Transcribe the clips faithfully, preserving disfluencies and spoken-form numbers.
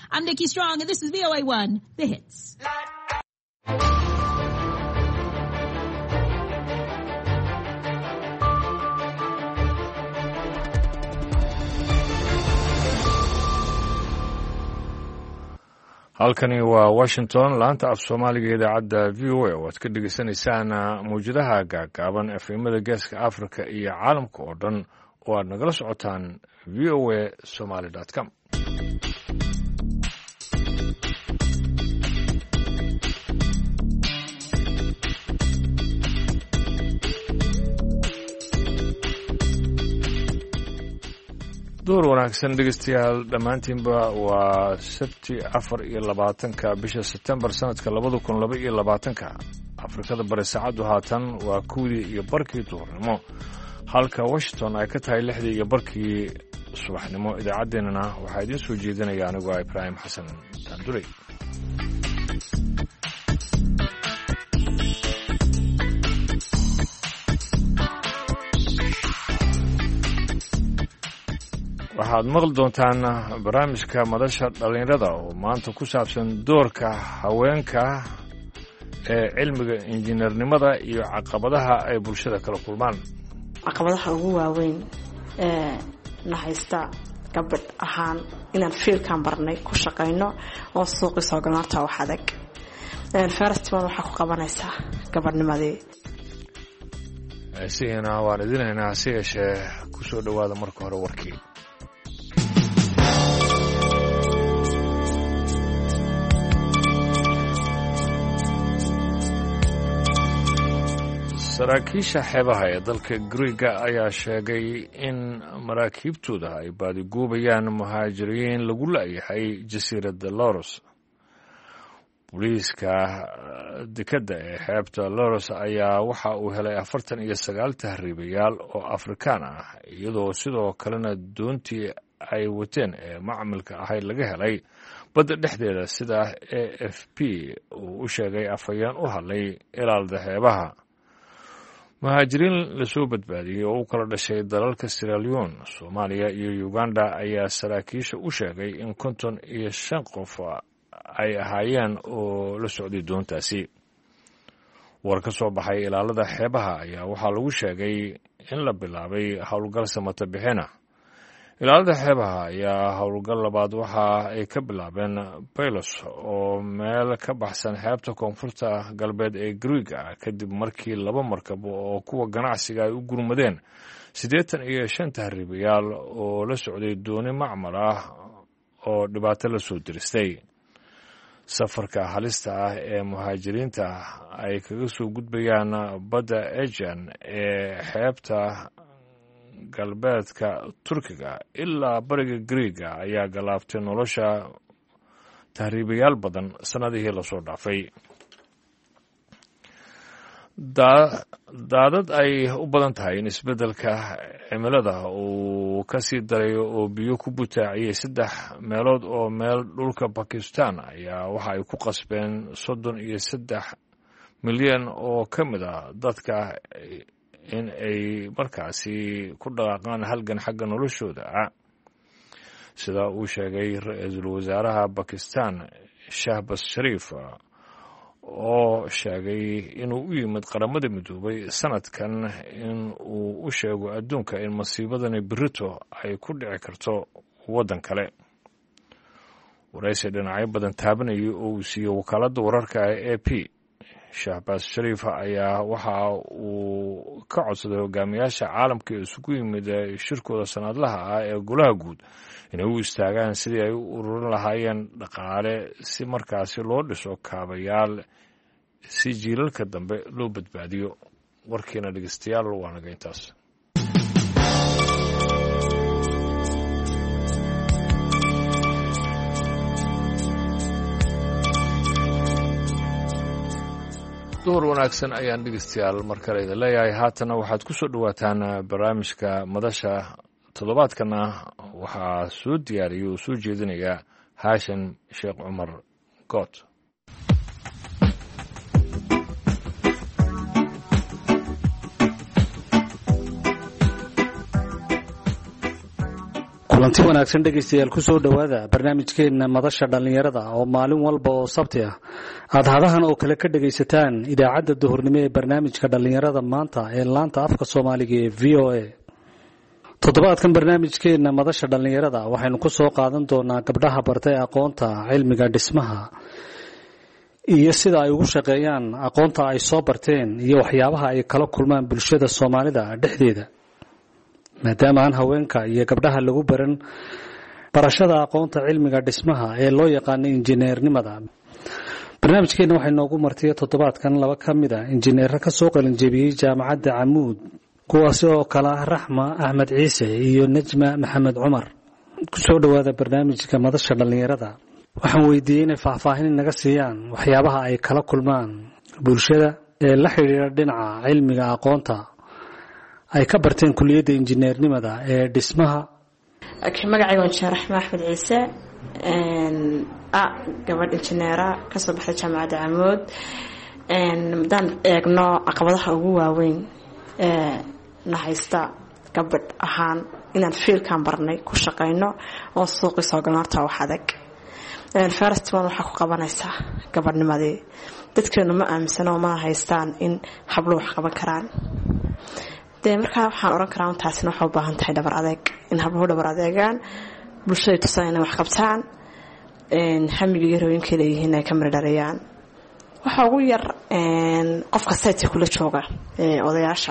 I'm Nikki Strong, and this is V O A one, The Hits. halkani waa Washington laanta af Soomaaliga idaacadda V O A oo aad ka dhageysanaysaan mawjadaha gaagaaban efemada geeska Afrika iyo caalamka oo dhan oo aad nagala socotaan v o a somali dot com. door wanaagsan dhegeystayaal dhammaantiinba waa sabti afar iyo labaatanka bisha September sanadka labada kun laba iyo labaatanka. Afrikada bari saacadu haatan waa kowdii iyo barkii duhurnimo, halka Washington ay ka tahay lixdii iyo barkii subaxnimo. idaacaddeenana waxaa idiin soo jeedinaya anigu ah Ibrahim Xasan Tandurey. waxaad maqli doontaan barnaamijka madasha dhalinyarada oo maanta ku saabsan doorka haweenka ee cilmiga injineernimada iyo caqabadaha ay bulshada kala kulmaan. caqabadaha ugu waaweyn ee na haysta gabadh ahaan inaan fiilkan barnay ku shaqayno oo suuqi soo galnaarta wax adag. festival waxa ku qabanaysa gabadhnimadii. siina waan idinaynaa si yeeshee ku soo dhawaada marka hore warkii. saraakiisha xeebaha ee dalka Greega ayaa sheegay in maraakiibtooda ay baadigoobayaan muhaajiriin lagu la'yahay jasiiradda Loros. booliiska dekedda ee xeebta Loros ayaa waxa uu helay afartan iyo sagaal tahriibayaal oo Afrikaan ah, iyadoo sidoo kalena doontii ay wateen ee macmilka ahayd laga helay badda dhexdeeda, sida A F P uu u sheegay afhayeen u hadlay ilaalada xeebaha. muhaajiriin lasoo badbaadiyey oo u kala dhashay dalalka Sierra Leone, Soomaaliya iyo Uganda ayaa saraakiisha u sheegay in konton iyo shan qof ay ahaayeen oo la socday doontaasi. war ka soo baxay ilaalada xeebaha ayaa waxaa lagu sheegay in la bilaabay howlgal samata bixina. ilaalada xeebaha ayaa howlgal labaad waxa ay ka bilaabeen Pylos oo meel ka baxsan xeebta koonfurta galbeed ee Greega, kadib markii laba markab oo kuwa ganacsiga ay u gurmadeen siddeetan iyo shan tahriibayaal oo la socday dooni macmal ah oo dhibaato la soo diristay. safarka halista ah ee muhaajiriinta ay kaga soo gudbayaan badda Aegean ee xeebta galbeedka Turkiga ilaa bariga Greega ayaa galaabtay nolosha tahriibayaal badan sanadihii la soo dhaafay. daadad ay u badan tahay in isbeddelka cimilada uu ka sii darayo oo biyo ku butaaciyey saddex meelood oo meel dhulka Pakistan ayaa waxa ay ku qasbeen soddon iyo saddex milyan oo ka mid ah dadka in ay markaasi ku dhaqaaqaan halgan xagga noloshooda ah, sida uu sheegay ra-iisul wasaaraha Pakistan Shahbaz Sharif, oo sheegay inuu u yimid qaramada midoobay sanadkan in uu u sheego adduunka in masiibadani berito ay ku dhici karto waddan kale. waraysi dhinacyo badan taabanayay oo uu siiyey wakaaladda wararka ee A P, Shahbaz Sharif ayaa waxa uu ka codsaday hogaamiyaasha caalamka ee isugu yimid shirkooda sanadlaha ah ee golaha guud inay u istaagaan sidii ay u ururin lahaayeen dhaqaale si markaasi loo dhiso kaabayaal si jiilalka dambe loo badbaadiyo. warkiina dhegeystayaal waa naga intaas. door wanaagsan ayaan dhegeystayaal mar kale idin leeyahay. haatana waxaad ku soo dhawaataan barnaamijka madasha toddobaadkana waxaa soo diyaariyay oo soo jeedinaya Haashim Sheekh Cumar Good. kulanti wanaagsan dhegaystayaal ku soo dhowaada barnaamijkeena madasha dhalinyarada oo maalin walba oo sabti ah aad hadahan oo kale ka dhagaysataan idaacadda duhurnimo ee barnaamijka dhalinyarada maanta ee laanta afka Soomaaliga ee V O A. toddobaadkan barnaamijkeena madasha dhalinyarada waxaynu ku soo qaadan doonaa gabdhaha bartay aqoonta cilmiga dhismaha iyo sida ay ugu shaqeeyaan aqoonta ay soo barteen iyo waxyaabaha ay kala kulmaan bulshada Soomaalida dhexdeeda. maadaama aan haweenka iyo gabdhaha lagu baran barashada aqoonta cilmiga dhismaha ee loo yaqaan injineernimada. barnaamijkeena waxay noogu martay toddobaadkan laba kamid ah injineero ka soo qalin jabiyay jaamacadda Camuud kuwaas oo kala ah Raxma Ahmed Ciise iyo Najma Maxamed Cumar. ku soo dhawaada barnaamijka madasha dhalinyarada. waxaan weydiiyay inay faahfaahin naga siiyaan waxyaabaha ay kala kulmaan bulshada ee la xiriira dhinaca cilmiga aqoonta ay ka barteen kulliyadda injineernimada ee dhismaha. magacayga waa Injineer Raxma Ahmed Ciise een ah gabadh injineera ka soo baxday jaamacadda Camuud. een madan eegno caqabadaha ugu waaweyn ee na haysta gabadh ahaan inaan fiilkan barnay ku shaqeyno oo suuqi soo galnaa wax adag. een first one waxa ku qabanaysa gabadhnimadii dadkeenu ma aaminsano ma haystaan in hablo wax qaban karaan. marka waxaan oran karaa taasina waxa u baahan tahay dhabar adeeg in hablo dhabar adeegaan bulshada tusaan inay wax qabtaan een hamiga yarooyinkeeda yihiin ay ka miradharayaan. waxa ugu yar een qofka sayt kula jooga ee odayaasha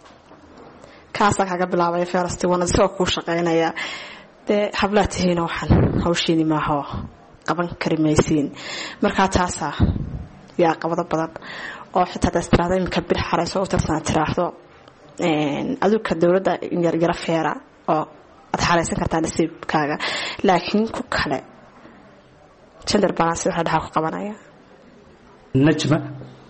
kaasa kaga bilaabay first one soo ku shaqeynaya de hablaatihiina waxan hawshiini ma aha qaban karimaysiin. marka taasa yaa qabada badan oo xitaa dastraada imka bir xarayso oo tarsan tiraahdo een aduka dawladda yar yar feera oo ad xareysan kartaa nasiibkaaga laakiin ku kale gender balance waxa dhaxa ku qabanaya. Najma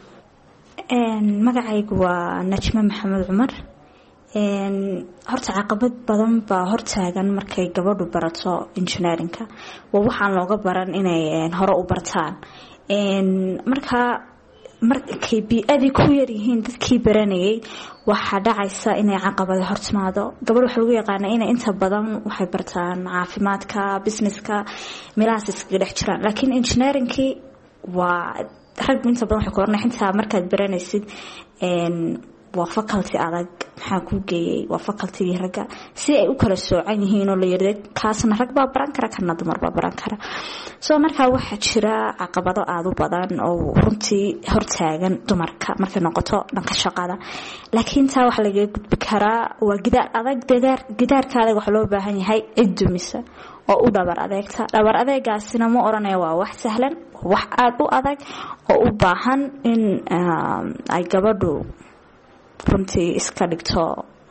een magacaygu waa Najma Maxamed Cumar. een horta caqabad badan baa hortaagan markay gabadhu barato engineerinka waa waxaan looga baran inay hore u bartaan. een marka markay bi'adii ku yar yihiin dadkii baranayay waxa dhacaysa inay caqabado hortimaado. gabadh waxa lagu yaqaanaa inay inta badan waxay bartaan caafimaadka businesska meelahaas iskaga dhex jiraan laakiin engineeringkii waa rag inta badan waxay koornay inta markaad baranaysid een waa faculty adag maxaa ku geeyay waa faculty raga si ay u kala soocan yihiin oo la yiraahdo kaasna rag baa baran kara kana dumar baa baran kara. soo marka waxa jira caqabado aad u badan oo runtii hortaagan dumarka markay noqoto dhanka shaqada laakiin taa waxa laga gudbi karaa waa gidaar adag gidaar gidaarkaada waxa loo baahan yahay cid dumisa oo u dhabar adeegta. dhabar adeegaasina ma oranayo waa wax sahlan wax aad u adag oo u baahan in ay gabadhu runtii iska dhigto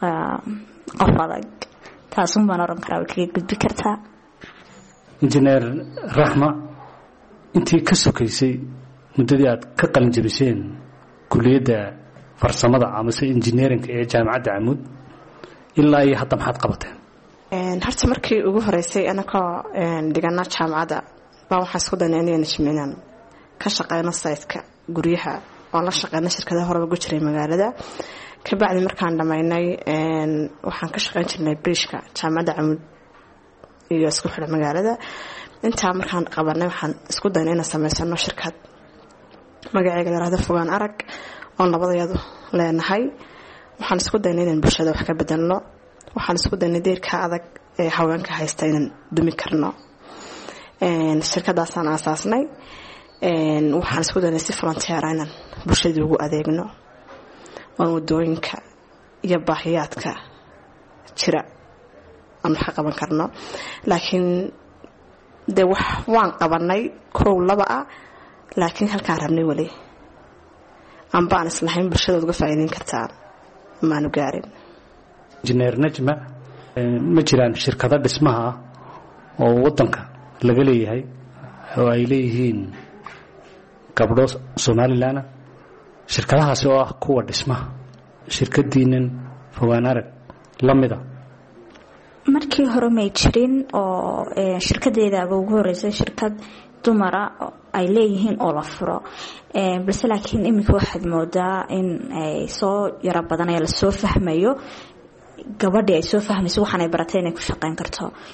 qof adag. taasoo baan oran karaa way kaga gudbi kartaa. injineer Raxma intii ka sokaysay muddadii aad ka qalin jabiseen kulliyadda farsamada ama engineeringa ee jaamacadda Camuud ilaa iyo hadda maxaad qabateen? een horta markii ugu horeysay anaka een dhigana jaamacadda baa waxa isku daynay inaan jiminan ka shaqeyno saytka guryaha oo la shaqeynay shirkadaha hore ugu jiray magaalada. ka bacdi markaan dhamaynay een waxaan ka shaqeyn jirnay bridge-ka jaamacadda Camuud iyo isku xidha magaalada. inta markaan qabanay waxaan isku daynay inaan sameysano shirkad magaceeda la yiraahdo Fogaan Arag oo labadayadu leenahay. waxaan isku daynay inaan bulshada wax ka bedelno waxaan isku daynay deerka adag ee haweenka haysta inaan dumi karno. een shirkadaasaan aasaasnay een waxaan isku daynay si volunteer ah inaan bulshada ugu adeegno oo wadooyinka iyo baahiyaadka jira aan wax qaban karno. laakiin de wax waan qabanay kow laba ah laakiin halkaan rabnay wali aan baan islahayn bulshada uga faa'iideyn kartaa maanu gaarin. injineer Najma ma jiraan shirkado dhismaha oo wadanka laga leeyahay oo ay leeyihiin gabdho Soomaaliland shirkadahaas oo ah kuwa dhismaha shirkadiinan Fogaan Arag lamida markii hore ma jirin oo shirkadeeda ugu horeysay shirkad dumara ay leeyihiin oo la furo ee balse laakiin imika waxaad moodaa in ay soo yara badan ay la soo fahmayo gabadha ay soo fahmayso waxaan ay baratay inay ku shaqeyn karto.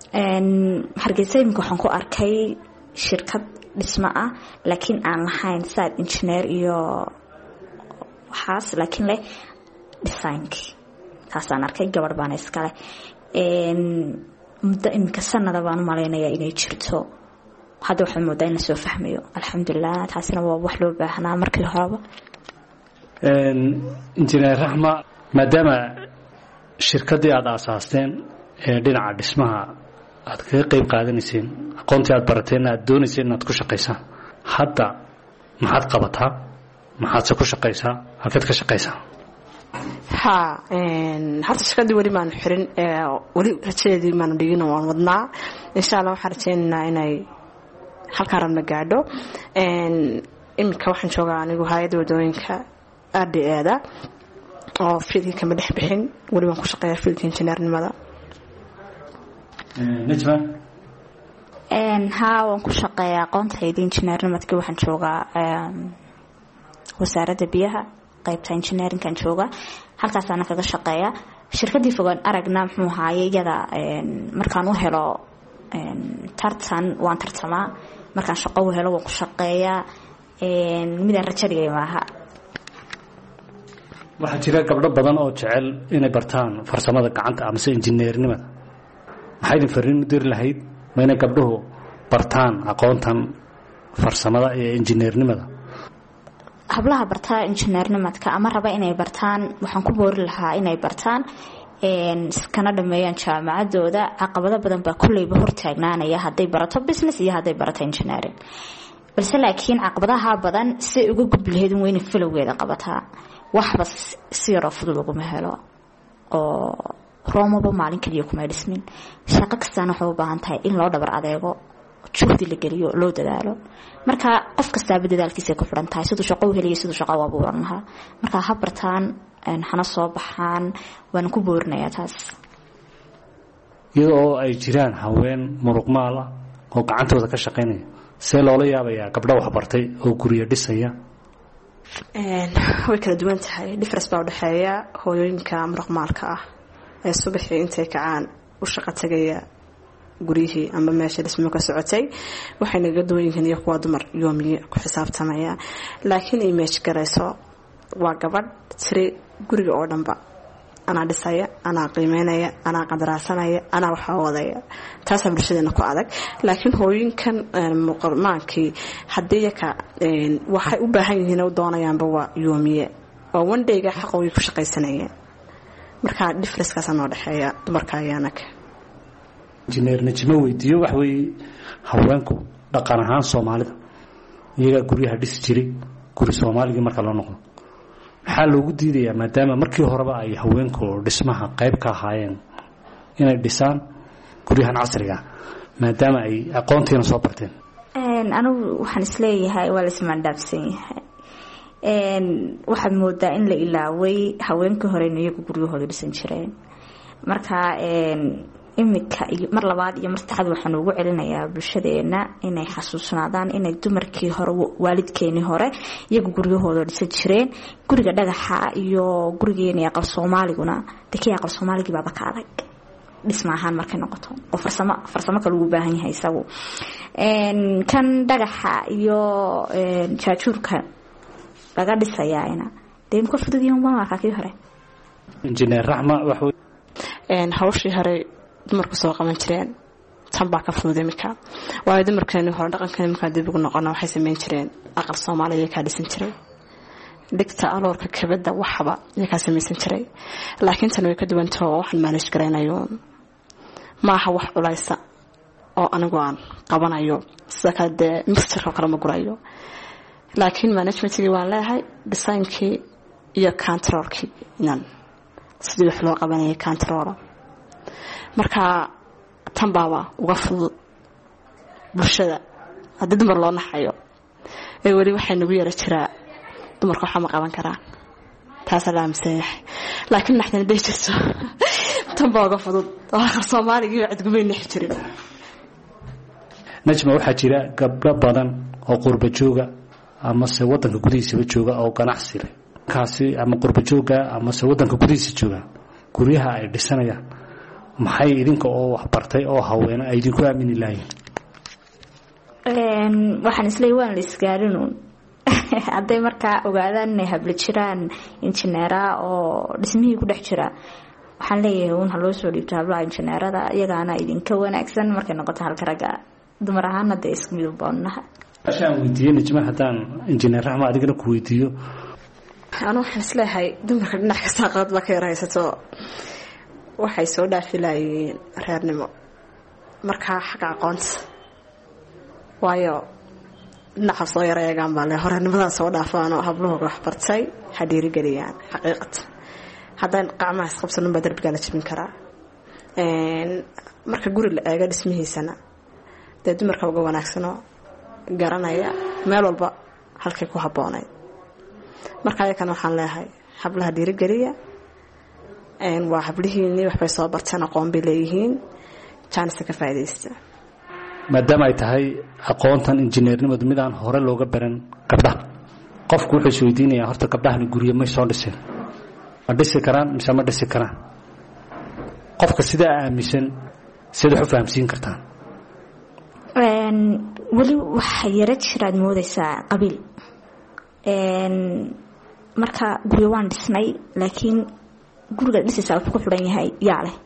hargeysa imika waxaan ku arkay shirkad dhismo ah laakiin aan lahayn site engineer iyo waxaas laakiin leh designkii taasaan arkay gabadh baana iskale muddo imika sanada baan u malaynayaa inay jirto hadda waxaan moodaa in lasoo fahmayo alxamdulilah taasina waa wax loo baahnaa markii horeba injineer raxma maadaama shirkaddii aada aasaasteen ee dhinaca dhismaha aad kaga qayb qaadanayseen aqoontii aad barateen aad doonayseen inaad ku shaqaysaan hadda maxaad qabataa maxaadse ku shaqaysaa halkeed ka shaqaysaa ha horta shirkaddii weli maanu xirin weli rajadeedii maanu dhigin waan wadnaa insha allah waxaan rajaynaynaa inay halkaa rabna gaadho iminka waxaan joogaa anigu hay-adda wadooyinka r d eeda oo fiildkii kama dhex bixin weli waan ku shaqeeyaa fiildka injineernimada najma haa waan ku shaqeeyaa aqoontayda injineernimadkii waxaan joogaa wasaaradda biyaha qaybta engineerinkan jooga halkaasaana kaga shaqeeya shirkadii fogaan aragna muxuu ahaaye iyada markaan u helo tartan waan tartamaa markaan shaqo u helo waan ku shaqeeyaa midaan rajo dhigay maaha waxaa jira gabdho badan oo jecel inay bartaan farsamada gacanta amase injineernimada maxaa idin fariin u diri lahayd ma inay gabdhuhu bartaan aqoontan farsamada iyo injineernimada hablaha bartaa injineernimadka ama raba inay bartaan waxaan ku boori lahaa inay bartaan iskana dhameeyaan jaamacadooda caqabado badan baa kulleyba hortaagnaanaya hadday barato business iyo hadday barato engineering balse laakiin caqabadaha badan si uga gudbi lahayd in weyna filowgeeda qabataa waxba si yaroo fudud laguma helo oo roomaba maalin kaliya kuma dhismin shaqo kastaana waxay u baahan tahay in loo dhabar adeego juhdi la geliyo loo dadaalo marka qof kastaaba dadaalkiisa ku xiran tahay siduu shaqo u heliyo siduu shaqo u abuuran lahaa marka ha bartaan hana soo baxaan waan ku boorinayaa taas iyadoo ay jiraan haween muruqmaal ah oo gacantooda ka shaqaynaya see loola yaabayaa gabdho waxbartay oo guryo dhisaya way kala duwan tahay difference baa udhexeeya hooyooyinka muruqmaalka ah ee subaxii intay kacaan u shaqo tagaya guryihii ama meesha dhismo ka socotay waxay naga duwan yihiin iyo kuwa dumar yoomiye ku xisaabtamaya laakiin image garayso waa gabadh tiri guriga oo dhanba anaa dhisaya anaa qiimeynaya anaa qadaraasanaya anaa waxaa wadaya taasaa bulshadeena ku adag laakiin hooyinkan muqarmaankii haddii yaka waxay u baahan yihiin u doonayaanba waa yoomiye oo one dayga xaqa way ku shaqaysanayeen marka difference-kaasa noo dhexeeya dumarka iyo anaga injineer najimo weydiiyo wax weeye haweenku dhaqan ahaan soomaalida iyagaa guryaha dhisi jiray guri soomaaligii marka loo noqdo maxaa loogu diidayaa maadaama markii horeba ay haweenku dhismaha qayb ka ahaayeen inay dhisaan guryahan casriga maadaama ay aqoontiina soo barteen anigu waxaan isleeyahay waa la ismaandhaafsan yahay waxaad moodaa in la ilaaway haweenkii horena iyagu guryahooda dhisan jireen marka imika mar labaad iyo mar saddexaad waxaan ugu celinayaa bulshadeena inay xasuusnaadaan inay dumarkii hore waalidkeenii hore iyagu guryahooda dhisan jireen guriga dhagaxa iyo gurigeeni aqal soomaaliguna dekii aqal soomaaligii baaba ka adag dhisma ahaan markay noqoto oo farsamo farsamo kale ugu baahan yahay isagu kan dhagaxa iyo jaajuurka laga dhisayaana dee imka fudud yihiin baan arkaa kii hore injineer raxma wax hawshii hore dumarku soo qaban jireen tan baa ka fudud imika waayo dumarkeeni hore dhaqankeeni markaa dib ugu noqona waxay samayn jireen aqal soomaaliya kaa dhisan jiray dhigta aloorka kabada waxba iyakaa samaysan jiray laakiin tan way ka duwantao waxaan maalish garaynayo maaha wax culaysa oo anigu aan qabanayo sida kale dee mixturka kale ma gurayo laakiin managementkii waan leeyahay designkii iyo controlkii inaan sidii wax loo qabanayay controlo marka tan baaba uga fudud bulshada haddii dumar loo naxayo ee weli waxay nagu yara jiraa dumarka waxaa ma qaban karaan taasaa la aaminsan yahay laakiin naxdana day jirto tan baa uga fudud oo aqal soomaaligii cidgumay nixi jirin najma waxaa jira gabdho badan oo qurba jooga amase wadanka gudihiisaba jooga oo ganacsi leh kaasi ama qurba jooga amase wadanka gudihiisa jooga guryaha ay dhisanayaan maxay idinka oo wax bartay oo haweena ay idinku aamini lahayn een waxaan isleeyahay waan la isgaarinuun hadday markaa ogaadaan inay habla jiraan injineera oo dhismihii ku dhex jira waxaan leeyahay uun haloo soo dhiibto hablaha injineerada iyagaana idinka wanaagsan markay noqoto halka ragga dumar ahaana dee isku mid u boonaha ashaan weydiiyey najma haddaan injineer raxma adigana ku weydiiyo anu waxaan isleeyahay dumarka dhinac kasta qalad ba ka yar haysato waxay soo dhaafilayeen reernimo markaa xagga aqoonta waayo dhinaca soo yar eegaan baa le horeenimadaa soo dhaafaanoo habluhooga wax bartay ha dhiirigeliyaan xaqiiqata haddaan qacmaha isqabsanin baa darbigaa la jebin karaa marka guri la eego dhismihiisana dee dumarka uga wanaagsanoo garanaya meel walba halkay ku habboonayd marka ayakana waxaan leeyahay hablaha dhiirigeliya waa hablihiinii waxbay soo barteen aqoon bay leeyihiin jaanisa ka faa'iidaysta maadaama ay tahay aqoontan injineernimadu mid aan hore looga baran gabdhaha qofku wuxuu isweydiinayaa horta gabdhahani guryo may soo dhiseen ma dhisi karaan mise ma dhisi karaan qofka sidaa aaminsan sidaad wax u fahamsiin kartaan weli waxa yara jiraad moodaysaa qabiil marka guryo waan dhisnay laakiin guriga dhisaysaa wuxuu ku xidhan yahay yaa leh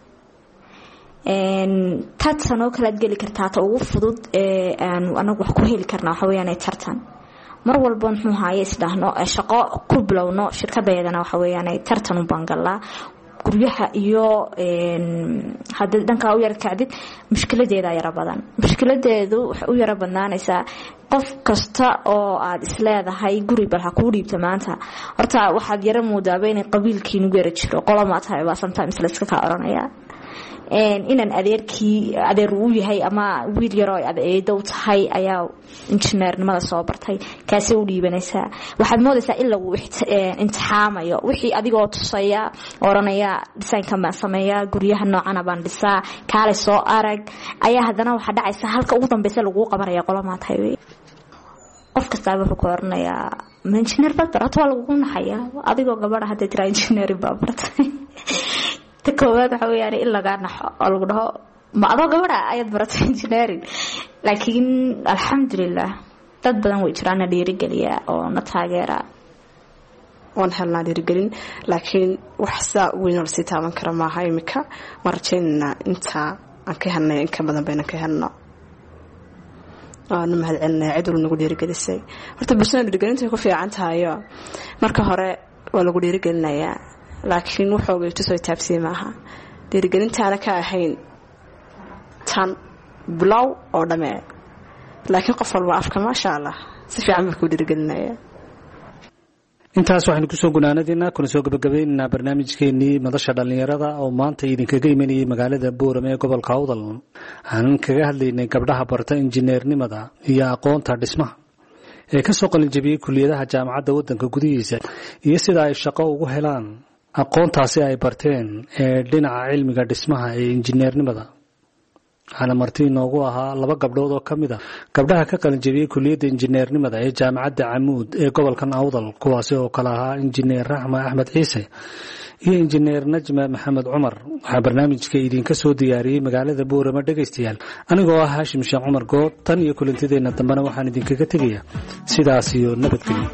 tartan oo kale aad geli kartaa ta ugu fudud ee aanu anagu wax ku heli karnaa waxa weeyaan tartan mar walba muxuu haaye isdhahno shaqo ku bilowno shirkadeedana waxa weeyaan tartan u bangalaa guryaha iyo hadda dhanka u yar kacdid mushkiladeeda yara badan mushkiladeedu waxa u yara badnaanaysaa qof kasta oo aad isleedahay guri bal ha kuu dhiibta maanta horta waxaad yara moodaaba inay qabiilkiinu yara jiro qolama tahay waa sometimes la iska ka oranaya inaan adeerkii adeer uu yahay ama wiil yaroo adeedow tahay ayaa injineernimada soo bartay kaasay u dhiibanaysaa waxaad moodaysaa in lagu imtixaamayo wixii adigoo tusaya oranaya design-kan baan sameeyaa guryaha noocana baan dhisaa kaale soo arag ayaa haddana waxaa dhacaysa halka ugu dambeysa laguu qabanaya qolamaa tahay qof kastaaba wuxuu ku oranayaa ma injineer baad barato waa lagugu naxayaa adigoo gabadha hadday tiraa injineeri baa bartay ta koowaad waxa weeyaan in laga naxo oo lagu dhaho ma adoo gabadha ayaad baratay engineering laakiin alxamdulilah dad badan way jiraan na dhiirigeliya oo na taageera waan helnaa dhiirigelin laakiin wax saa weyn oo lasii taaban kara maaha imika ma rajaynana intaa aan ka helnay in ka badan bayna ka helno waanu mahad celinaya cid walba nagu dhiirigelisay horta bulshada dhiirigelinta ku fiican tahayo marka hore waa lagu dhiirigelinayaa laakiin wuxuu tusoo taabsiye maaha dhiirigelintaana ka ahayn tan bilow oo dhamee laakiin qof walba afka maasha allah si fiican buu ku dhiirigelinaya intaas waxaynu kusoo gunaanadiina kuna soo gabagabaynaynaa barnaamijkeenii madasha dhallinyarada oo maanta idinkaga imanayay magaalada boorame ee gobolka awdal aanan kaga hadlaynay gabdhaha barta injineernimada iyo aqoonta dhismaha ee ka soo qalinjabiyey kuliyadaha jaamacadda waddanka gudihiisa iyo sida ay shaqo ugu helaan aqoontaasi ay barteen ee dhinaca cilmiga dhismaha ee injineernimada waxaana marti inoogu ahaa laba gabdhood oo ka mid a gabdhaha ka qalinjabiyey kuliyadda injineernimada ee jaamacadda camuud ee gobolkan awdal kuwaasi oo kale ahaa injineer raxma axmed ciise iyo injineer najma maxamed cumar waxaa barnaamijka idinka soo diyaariyey magaalada boorama dhegaystayaal anigoo ah haashim sheekh cumar good tan iyo kulantideenna dambena waxaan idinkaga tegayaa sidaas iyo nabadgelyo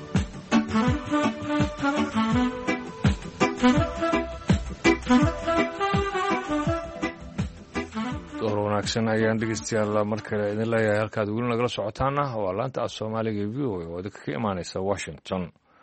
ayaan dhegeystayaal mar kale idin leeyahay halkaad weli nagala socotaana waa laanta af soomaaliga v o a oo idinka ka imaaneysa washington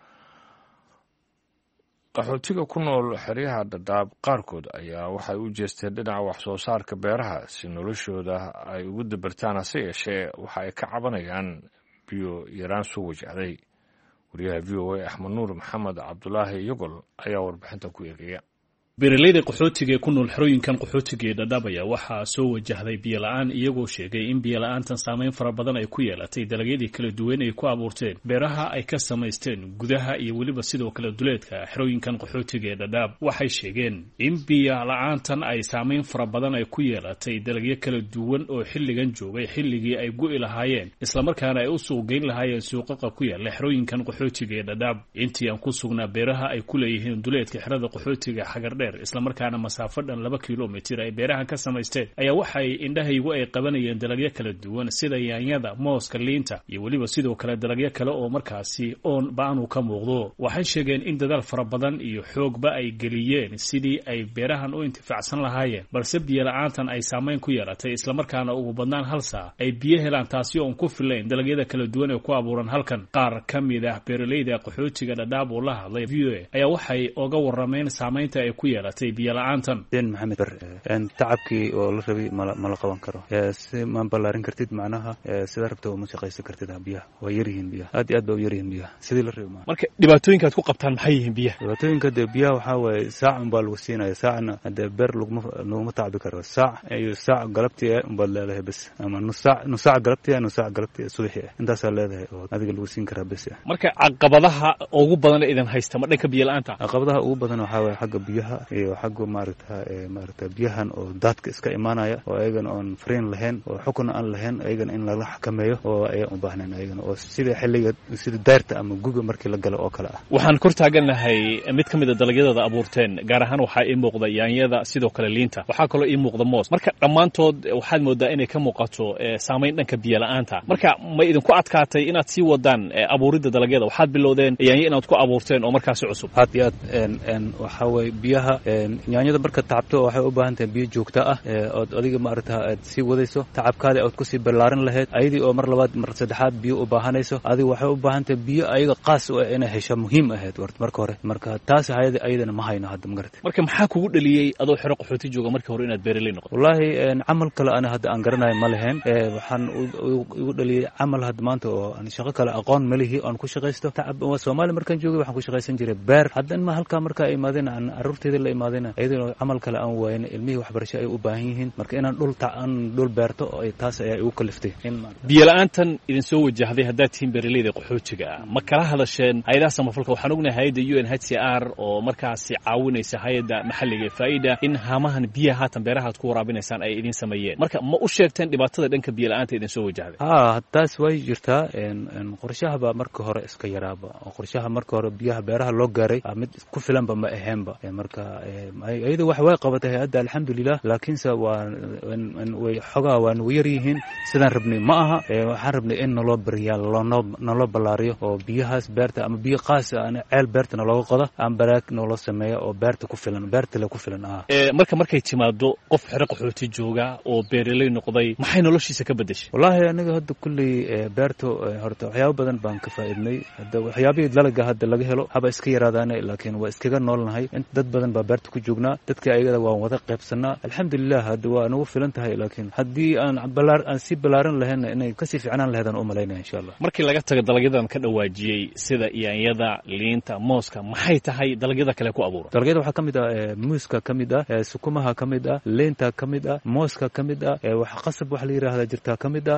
qaxootiga ku nool xeryaha dhadhaab qaarkood ayaa waxay u jeesteen dhinaca wax soo saarka beeraha si noloshooda ay ugu dabartaan hase yeeshee waxa ay ka cabanayaan biyo yaraan soo wajahday wariyaha v o a axmed nuur maxamed cabdulaahi yogol ayaa warbixinta ku eegaya beeralayda qaxootiga ee ku nool xerooyinkan qaxootiga ee dhadhaab ayaa waxaa soo wajahday biyola-aan iyagoo sheegay in biyola-aantan saameyn fara badan ay ku yeelatay dalagyadii kala duwan ay ku abuurteen beeraha ay ka samaysteen gudaha iyo weliba sidoo kale duleedka xerooyinkan qaxootiga ee dhadhaab waxay sheegeen in biyola-aantan ay saameyn fara badan ay ku yeelatay dalagyo kala duwan oo xilligan joogay xilligii ay gu'i lahaayeen islamarkaana ay u suuq geyn lahaayeen suuqaqa ku yaala xerooyinkan qaxootiga ee dhadhaab intii aan ku sugnaa beeraha ay ku leeyihiin duleedka xerada qaxootiga xagardhe dheer islamarkaana masaafo dhan laba kilomitir ay beerahan ka samaysteen ayaa waxay indhahaygu ay qabanayeen dalagyo kala duwan sida yaanyada mooska liinta iyo weliba sidoo kale dalagyo kale oo markaasi oon ba-anu ka muuqdo waxay sheegeen in dadaal fara badan iyo xoogba ay geliyeen sidii ay beerahan u intifaacsan lahaayeen balse biyo la-aantan ay saamayn ku yeelatay islamarkaana ugu badnaan hal saa ay biyo helaan taasi oon ku filayn dalagyada kala duwan ee ku abuuran halkan qaar ka mid ah beeraleyda qaxootiga dhadhaab oo la hadlay v o a ayaa waxay oga warrameen saamaynta ay ku yeelatay biyo la-aantan den maxamed ber tacabkii oo la rabay mala qaban karo si maan ballaarin kartid macnaha sida rabta uma shaqaysan kartid biyaha waa yaryihiin biyaha aad iyo aad ba u yaryihiin biyaha sidii la rabay marka dhibaatooyinka aad ku qabtaan maxay yihiin biyaha dhibaatooyinka dee biyaha waxaa waaye saac unbaa lagu siinaya saacna hadee beer laguma laguma tacbi karo saac iyo saac galabtii unbaad leedahay bes ama nus saac nus saac galabtii nus saac galabtii subaxii intaasaa leedahay oo adiga lagu siin karaa bes marka caqabadaha ugu badan ee idin haysta ma dhanka biyo la-aanta caqabadaha ugu badan waxaa waaye xagga biyaha iyo xagga maaragta maaragta biyahan oo daadka iska imaanaya oo ayagana oon fariin lahayn oo xukun aan lahayn ayagana in lala xakameeyo oo ayaan u baahnayn ayagana oo sida xilliga sida daarta ama guga markii la galo oo kale ah waxaan kor taaganahay mid ka mid a dalagyadooda abuurteen gaar ahaan waxaa ii muuqda yaanyada sidoo kale liinta waxaa kaloo ii muuqda moos marka dhammaantood waxaad moodaa inay ka muuqato saamayn dhanka biyo la-aanta marka ma idinku adkaatay inaad sii wadaan abuuridda dalagyada waxaad bilowdeen yaanyo inaad ku abuurteen oo markaasi cusub aad iyo aad waxaa waye biyaha yaanyada marka tacabto waxay u baahan tahay biyo joogta ah ood adiga maaragta aad sii wadayso tacabkaada ood kusii ballaarin lahayd ayadii oo mar labaad mar saddexaad biyo u baahanayso adiga waxay u baahan tahay biyo ayaga qaas u ah inay hesho muhiim ahayd marka hore marka taas hayada ayadana ma hayno hadda magarata marka maxaa kugu dhaliyey adoo xero qaxooti jooga markii hore inaad beeraley noqoto wallaahi camal kale ana hadda aan garanayo ma lahayn waxaan igu dhaliyey camal hadda maanta oo aan shaqo kale aqoon malihii oon ku shaqaysto tacab soomaaliya markaan joogay waxaan ku shaqaysan jiray beer haddan ma halkaa markaa imaadeen aan carruurteeda la imaadeen ayadana camal kale aan waayna ilmihii waxbarasho ay u baahan yihiin marka inaan dhul aan dhul beerto oo taas ayaa igu kaliftay biyo la-aantan idin soo wajahday haddaad tihiin beeraleyda qaxootiga ah ma kala hadasheen hay-adaha samafalka waxaan ognahay hay-adda u n h c r oo markaasi caawinaysa hay-adda maxalliga ee faa'ida in haamahan biyaha haatan beeraha aad ku waraabinaysaan ay idin sameeyeen marka ma u sheegteen dhibaatada dhanka biyo la-aanta idin soo wajahday ha taas way jirtaa qorshahaba marka hore iska yaraaba qorshaha marka hore biyaha beeraha loo gaaray mid ku filanba ma aheenba marka iyada wax way qabatay hay-adda alxamdulilah laakiinse waa way xogaa waa nugu yar yihiin sidaan rabnay ma aha waxaan rabnay in naloo bariyaa naloo ballaariyo oo biyahaas beerta ama biyo qaas aan ceel beerta nalooga qodo aan baraag naloo sameeyo oo beerta ku filan beerta le ku filan ah marka markay timaado qof xero qaxooti jooga oo beeraley noqday maxay noloshiisa ka bedeshay wallaahi aniga hadda kulley beerta horta waxyaabo badan baan ka faa'iidnay hadda waxyaabihii dalaga hadda laga helo haba iska yaraadaane laakiin waa iskaga noolnahay dad badan baa beerta ku joognaa dadka ayagada waan wada qaybsanaa alxamdulilah hadda waa nagu filan tahay laakiin haddii aan balaar aan sii ballaaran lahayna inay kasii ficnaan lahaydaan u malaynaya insha allah markii laga tago dalagyadan ka dhawaajiyey sida yaanyada liinta mooska maxay tahay dalagyada kale ku abuura dalagyada waxaa ka mid ah muuska ka mid ah sukumaha ka mid ah liinta ka mid ah mooska ka mid ah wax qasab wax la yidhaahdaa jirtaa ka mid ah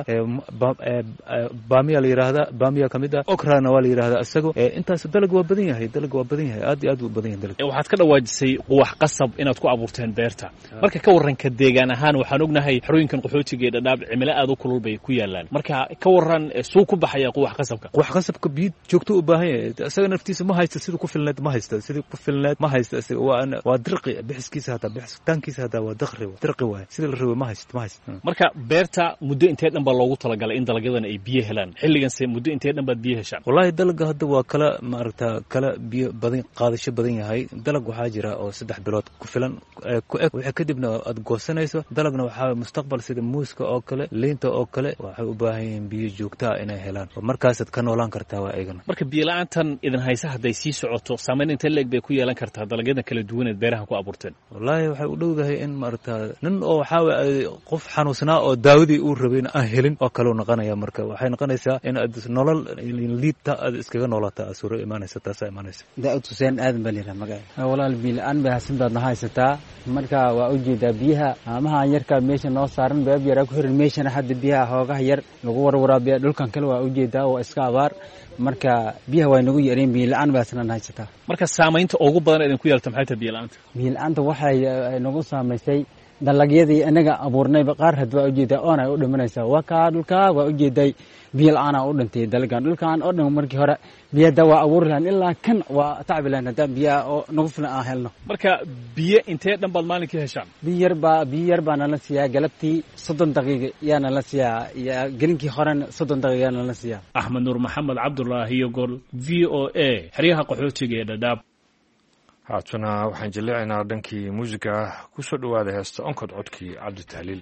baamiya la yidhaahdaa baamiya ka mid ah okrana waa la yidhahdaa isago intaas dalag waa badan yahay dalag waa badan yahay aad iyo aad u badan yahay dalag waxaad ka dhawaajisay quwax qasab inaad ku abuurteen beerta marka ka warranka deegaan ahaan waxaan ognahay xerooyinkan qaxootiga ee dhadhaab cimilo aad u kulul bay ku yaalaan marka ka warran suu ku baxaya quwax qasabka quwax qasabka biyo joogto u baahan yahay isaga naftiisa ma haysto siduu ku filneed ma haysto siduu ku filneed ma haysto isaga waa waa dirqi bixiskiisa hataa bixitaankiisa hataa waa daqri dirqi waay sidii la rabay ma haysto ma haysto marka beerta muddo intee dhan baa loogu talagalay in dalagyadan ay biyo helaan xilliganse muddo intee dhan baad biyo heshaan wallaahi dalaga hadda waa kala maaragta kala biyo badan qaadasho badan yahay dalag waxaa jira oo saddex bilood ku filan ku eg wixii kadibna aad goosanayso dalagna waxaa mustaqbal sida muuska oo kale liinta oo kale waxay u baahan yihiin biyo joogtaa inay helaan oo markaasaad ka noolaan kartaa waa eegana marka biyo la-aantan idin haysa hadday sii socoto saamayn intee leeg bay ku yeelan kartaa dalagyadan kala duwaneed beeraha ku abuurteen wallaahi waxay u dhowdahay in maaragta nin oo waxaa waye qof xanuunsanaa oo daawadii uu rabayna aan helin oo kaleu noqonaya marka waxay noqonaysaa in aad nolol liidta aad iskaga noolaataa asuro imaanaysa taasaa imaanaysa daa'ud xuseen aadan baa liraa magaca walaal biyo la-aan bay hasin baadna haysataa marka waa u jeedaa biyaha haamahan yarkaa meesha noo saaran beeb yaraa ku xiran meeshana hadda biyaha hoogaha yar lagu warwaraabiya dhulkan kale waa u jeedaa waa iska abaar marka biyaha waa nagu yareen biyo la-aan baa hasnan haysataa marka saamaynta ugu badan idinku yeelta maxay tahay biyo la-aanta biyo la-aanta waxay nagu saamaysay dalagyadii anaga abuurnayba qaar had waa ujeedaa oon ay u dhimanaysaa waa kaa dhulkaa waa ujeeday biyo la-aanaa u dhintay dalagan dhulkaan oo dhan markii hore biyada waa abuuri lahayn ilaa kan waa tacbi lahayn haddaan biyaa oo nagu filan aan helno marka biyo intee dhan baad maalinkii heshaan biyo yar baa biyo yar baa nala siiyaa galabtii soddon daqiiqa yaa nala siiyaa iyo gelinkii horena soddon daqiiqa yaa nala siiyaa axmed nuur maxamed cabdulaahi iyo gol v o a xeryaha qaxootiga ee dhadhaab haatuna waxaan jilleecaynaa dhankii muusiga ku soo dhowaada heesta onkod codkii cabditahliil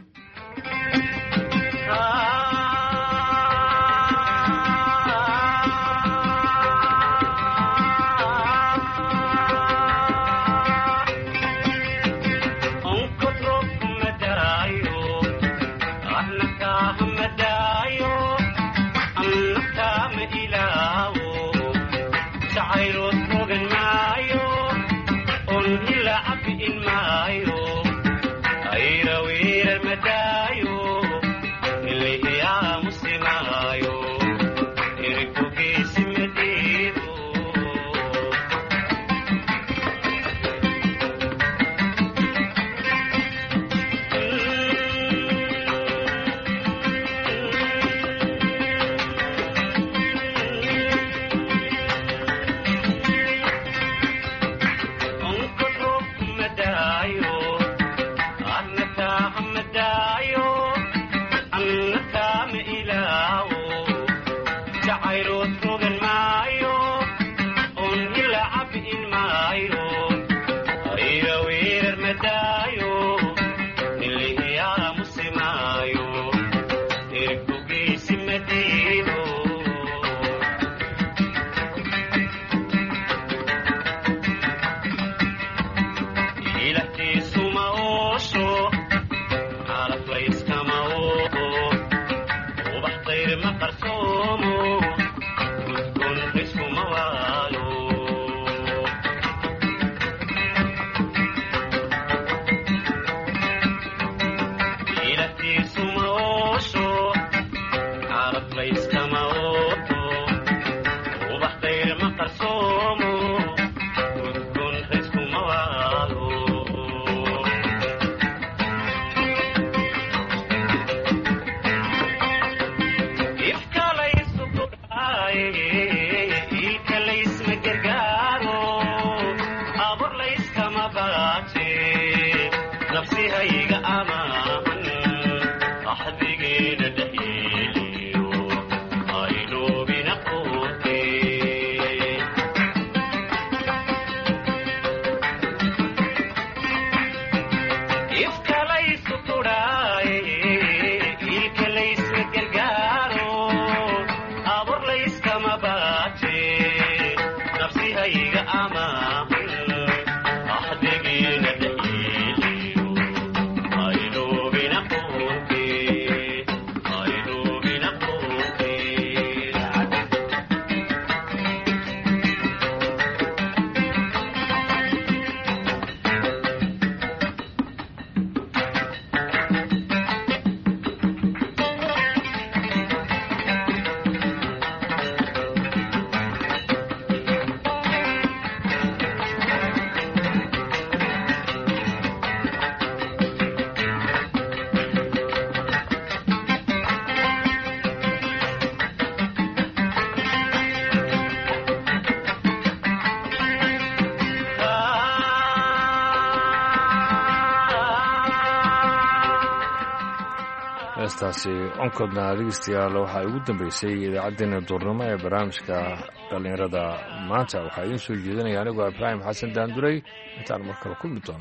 heestaasi onkodna dhegeystayaal waxaa ugu dambeysay idaacaddeenna duurnimo ee barnaamijka dhallinyarada maanta waxaa idiin soo jeedinaya anigoo ibraahim xasan daanduray intaan mar kale kulmi doono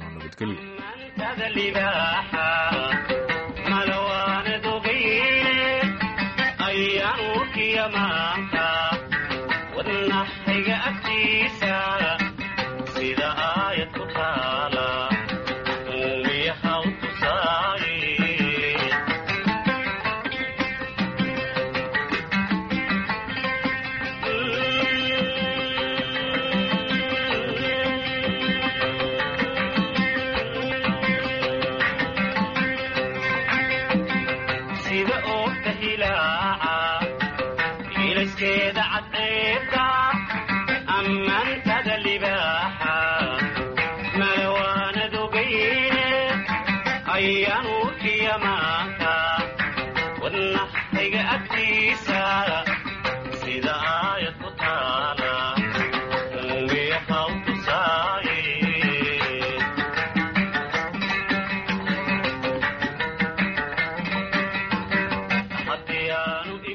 إلى السيدة عطيبك أما انت naxariisa